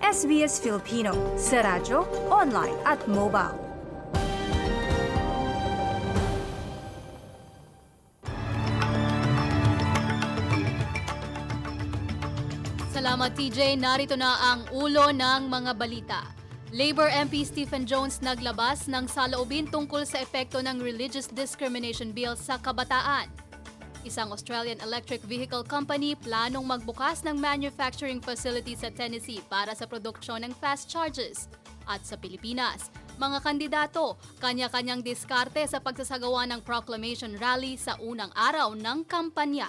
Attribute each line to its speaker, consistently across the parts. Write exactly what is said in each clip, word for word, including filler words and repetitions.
Speaker 1: S B S Filipino sa radyo, online at mobile.
Speaker 2: Salamat T J, narito na ang ulo ng mga balita. Labor M P Stephen Jones naglabas ng saloobin tungkol sa epekto ng Religious Discrimination Bill sa kabataan. Isang Australian electric vehicle company planong magbukas ng manufacturing facility sa Tennessee para sa produksyon ng fast charges. At sa Pilipinas, mga kandidato, kanya-kanyang diskarte sa pagsasagawa ng proclamation rally sa unang araw ng kampanya.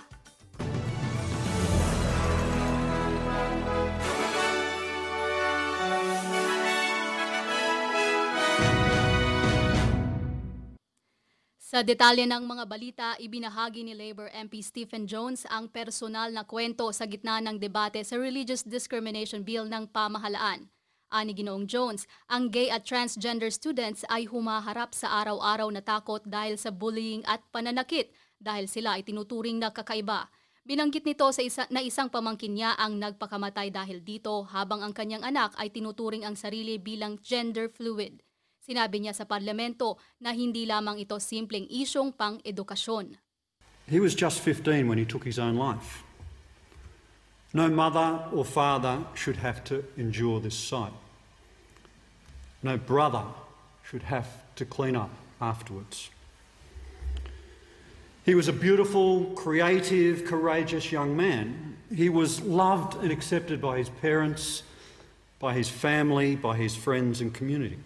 Speaker 2: Sa detalye ng mga balita, ibinahagi ni Labor M P Stephen Jones ang personal na kwento sa gitna ng debate sa Religious Discrimination Bill ng pamahalaan. Ani Ginoong Jones, ang gay at transgender students ay humaharap sa araw-araw na takot dahil sa bullying at pananakit dahil sila ay tinuturing na kakaiba. Binanggit nito sa isa, na isang pamangkin niya ang nagpakamatay dahil dito habang ang kanyang anak ay tinuturing ang sarili bilang gender fluid. Sinabi niya sa parlamento na hindi lamang ito simpleng isyong pang-edukasyon.
Speaker 3: He was just fifteen when he took his own life. No mother or father should have to endure this sight. No brother should have to clean up afterwards. He was a beautiful, creative, courageous young man. He was loved and accepted by his parents, by his family, by his friends and community.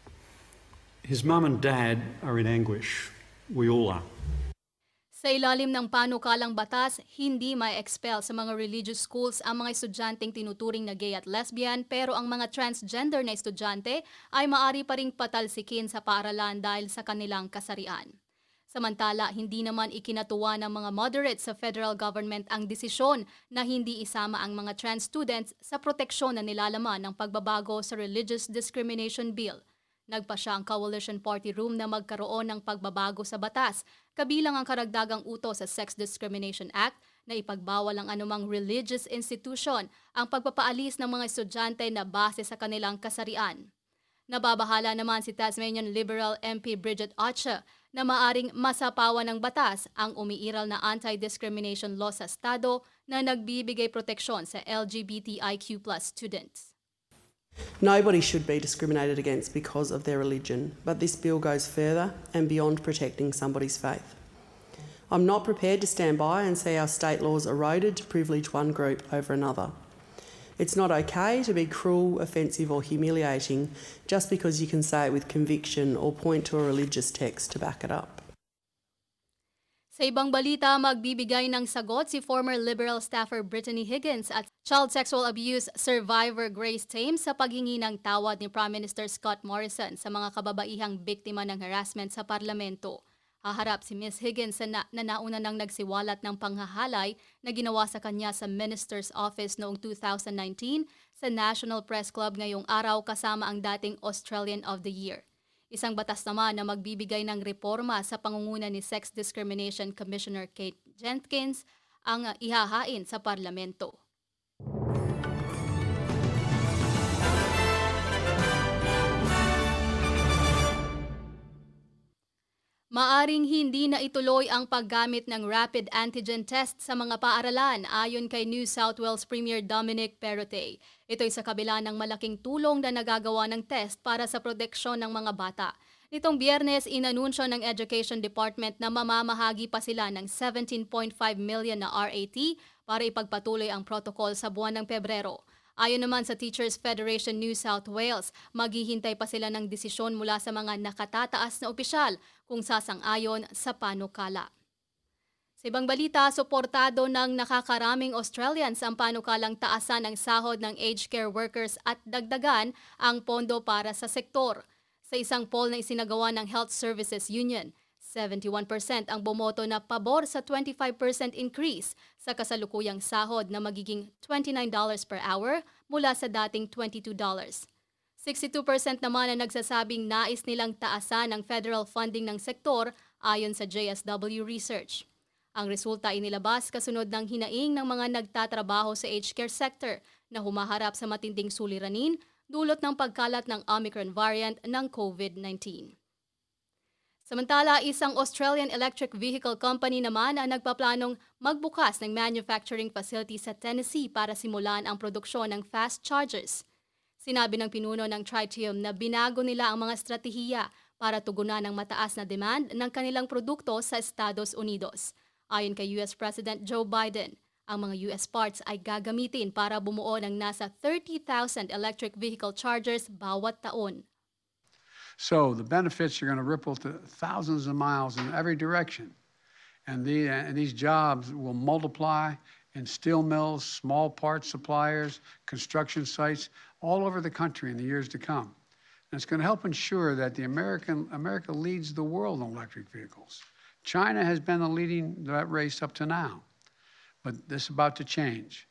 Speaker 3: His mum and dad are in anguish. We all are.
Speaker 2: Sa ilalim ng panukalang batas, hindi ma-expel sa mga religious schools ang mga estudyanteng tinuturing na gay at lesbian, pero ang mga transgender na estudyante ay maaari pa ring patalsikin sa paaralan dahil sa kanilang kasarian. Samantala, hindi naman ikinatuwa ng mga moderates sa federal government ang desisyon na hindi isama ang mga trans students sa proteksyon na nilalaman ng pagbabago sa Religious Discrimination Bill. Nagpa siya ang Coalition Party Room na magkaroon ng pagbabago sa batas, kabilang ang karagdagang utos sa Sex Discrimination Act na ipagbawal ang anumang religious institution ang pagpapaalis ng mga estudyante na base sa kanilang kasarian. Nababahala naman si Tasmanian Liberal M P Bridget Acha na maaring masapawan ng batas ang umiiral na anti-discrimination law sa estado na nagbibigay proteksyon sa L G B T I Q plus students.
Speaker 4: Nobody should be discriminated against because of their religion, but this bill goes further and beyond protecting somebody's faith. I'm not prepared to stand by and see our state laws eroded to privilege one group over another. It's not okay to be cruel, offensive or humiliating just because you can say it with conviction or point to a religious text to back it up.
Speaker 2: Sa ibang balita, magbibigay ng sagot si former Liberal staffer Brittany Higgins at child sexual abuse survivor Grace Thames sa paghingi ng tawad ni Prime Minister Scott Morrison sa mga kababaihang biktima ng harassment sa parlamento. Haharap si Miz Higgins na, na nauna nang nagsiwalat ng panghahalay na ginawa sa kanya sa Minister's Office noong two thousand nineteen sa National Press Club ngayong araw kasama ang dating Australian of the Year. Isang batas naman na magbibigay ng reforma sa pangunguna ni Sex Discrimination Commissioner Kate Jenkins ang ihahain sa parlamento. Maaring hindi na ituloy ang paggamit ng rapid antigen test sa mga paaralan ayon kay New South Wales Premier Dominic Perrottet. Ito'y sa kabila ng malaking tulong na nagagawa ng test para sa proteksyon ng mga bata. Nitong Biyernes, inanunsyo ng Education Department na mamamahagi pa sila ng seventeen point five million na R A T para ipagpatuloy ang protocol sa buwan ng Pebrero. Ayon naman sa Teachers Federation New South Wales, maghihintay pa sila ng desisyon mula sa mga nakatataas na opisyal kung sasang-ayon sa panukala. Sa ibang balita, suportado ng nakakaraming Australians ang panukalang taasan ng sahod ng aged care workers at dagdagan ang pondo para sa sektor. Sa isang poll na isinagawa ng Health Services Union, seventy-one percent ang bumoto na pabor sa twenty-five percent increase sa kasalukuyang sahod na magiging twenty-nine dollars per hour mula sa dating twenty-two dollars. sixty-two percent naman ang nagsasabing nais nilang taasan ang federal funding ng sektor ayon sa J S W Research. Ang resulta ay nilabas kasunod ng hinaing ng mga nagtatrabaho sa aged care sector na humaharap sa matinding suliranin dulot ng pagkalat ng Omicron variant ng COVID nineteen. Samantala, isang Australian electric vehicle company naman ang nagpaplanong magbukas ng manufacturing facility sa Tennessee para simulan ang produksyon ng fast chargers. Sinabi ng pinuno ng Tritium na binago nila ang mga estratehiya para tugunan ang mataas na demand ng kanilang produkto sa Estados Unidos. Ayon kay U S President Joe Biden, ang mga U S parts ay gagamitin para bumuo ng nasa thirty thousand electric vehicle chargers bawat taon.
Speaker 5: So the benefits are going to ripple to thousands of miles in every direction. And, the, and these jobs will multiply in steel mills, small parts suppliers, construction sites all over the country in the years to come. And it's going to help ensure that the American, America leads the world in electric vehicles. China has been the leading that race up to now, but this is about to change.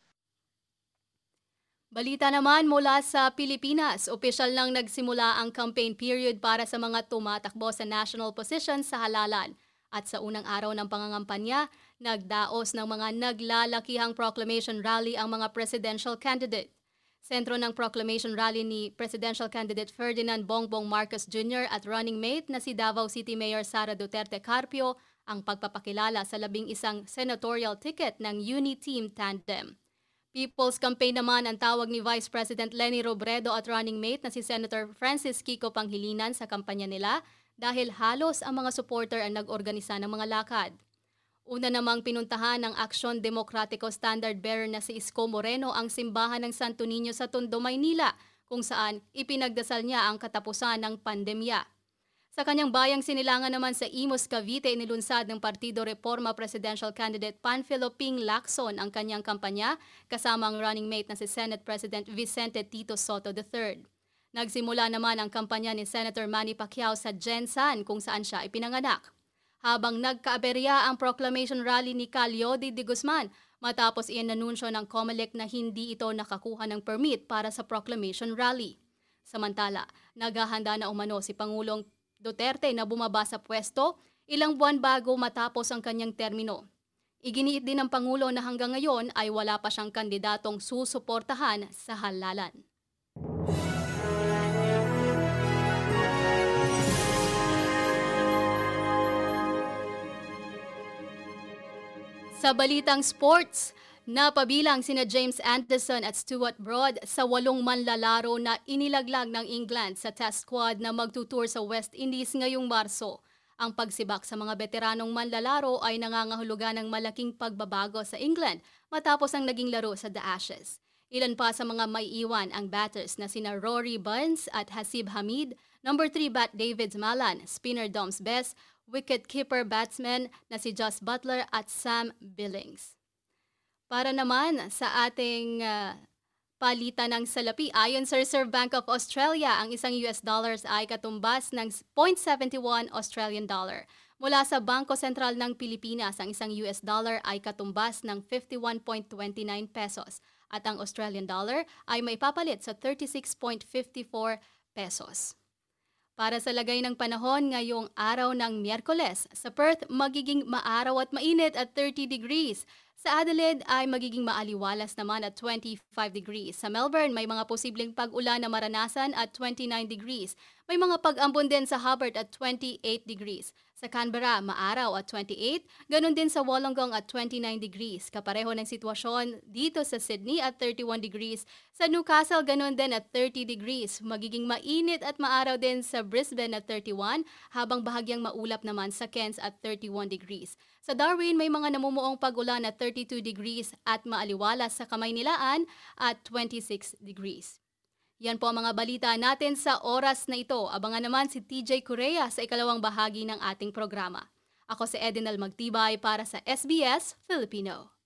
Speaker 2: Balita naman mula sa Pilipinas, opisyal nang nagsimula ang campaign period para sa mga tumatakbo sa national position sa halalan. At sa unang araw ng pangangampanya, nagdaos ng mga naglalakihang proclamation rally ang mga presidential candidate. Sentro ng proclamation rally ni Presidential Candidate Ferdinand Bongbong Marcos Junior at running mate na si Davao City Mayor Sara Duterte Carpio ang pagpapakilala sa labing isang senatorial ticket ng Uni-Team Tandem. People's Campaign naman ang tawag ni Vice President Leni Robredo at running mate na si Senator Francis Kiko Pangilinan sa kampanya nila dahil halos ang mga supporter ang nag-organisa ng mga lakad. Una namang pinuntahan ng Aksyon Demokratiko standard bearer na si Isko Moreno ang simbahan ng Santo Niño sa Tondo, Maynila, kung saan ipinagdasal niya ang katapusan ng pandemya. Sa kanyang bayang sinilangan naman sa Imus, Cavite, inilunsad ng Partido Reforma Presidential Candidate Panfilo Ping Lacson ang kanyang kampanya kasama ang running mate na si Senate President Vicente Tito Soto the third. Nagsimula naman ang kampanya ni Senator Manny Pacquiao sa Jensan kung saan siya ipinanganak. Habang nagkaaberya ang proclamation rally ni Calyodi de Guzman matapos iyan nanunsyo ng COMELEC na hindi ito nakakuha ng permit para sa proclamation rally. Samantala, naghahanda na umano si Pangulong Duterte na bumaba sa pwesto ilang buwan bago matapos ang kanyang termino. Iginiit din ng Pangulo na hanggang ngayon ay wala pa siyang kandidatong susuportahan sa halalan. Sa balitang sports, napabilang sina James Anderson at Stuart Broad sa walong manlalaro na inilaglag ng England sa test squad na magtutour sa West Indies ngayong Marso. Ang pagsibak sa mga veteranong manlalaro ay nangangahulugan ng malaking pagbabago sa England matapos ang naging laro sa The Ashes. Ilan pa sa mga may iwan ang batters na sina Rory Burns at Hasib Hamid, number three bat David Malan, spinner Doms Bess, wicket-keeper batsman na si Joss Butler at Sam Billings. Para naman sa ating uh, palitan ng salapi, ayon sa Reserve Bank of Australia, ang isang U S dollars ay katumbas ng zero point seven one Australian dollar. Mula sa Bangko Sentral ng Pilipinas, ang isang U S dollar ay katumbas ng fifty-one point two nine pesos at ang Australian dollar ay may papalit sa thirty-six point five four pesos. Para sa lagay ng panahon ngayong araw ng Miyerkules, sa Perth magiging maaraw at mainit at thirty degrees. Sa Adelaide ay magiging maaliwalas naman at twenty-five degrees. Sa Melbourne may mga posibleng pag-ulan na maranasan at twenty-nine degrees. May mga pag-ambon din sa Hobart at twenty-eight degrees. Sa Canberra, maaraw at twenty-eight, ganun din sa Wollongong at twenty-nine degrees. Kapareho ng sitwasyon dito sa Sydney at thirty-one degrees. Sa Newcastle, ganun din at thirty degrees. Magiging mainit at maaraw din sa Brisbane at thirty-one, habang bahagyang maulap naman sa Cairns at thirty-one degrees. Sa Darwin, may mga namumuong pag-ulan at thirty-two degrees at maaliwalas sa Kamaynilaan at twenty-six degrees. Yan po ang mga balita natin sa oras na ito. Abangan naman si T J Correa sa ikalawang bahagi ng ating programa. Ako si Edinal Magtibay para sa S B S Filipino.